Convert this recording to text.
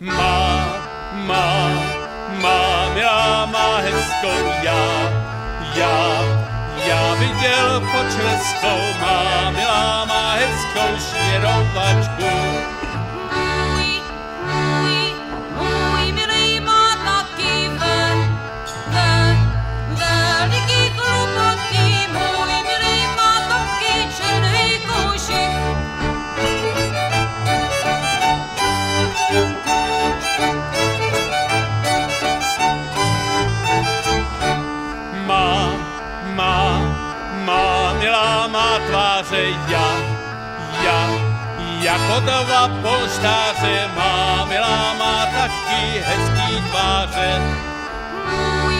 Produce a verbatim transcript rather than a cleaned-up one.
Má, má, má, milá má hezkou já, já, já viděl počeskou, má, milá má hezkou šněrovačku. Můj, můj, můj milý má taky ve, ve, veliký kluboký, můj milý má taky černý košík. Má, má, má, milá má tváře já, já, jako dva polštáře, má, milá má taky hezký tváře. Můj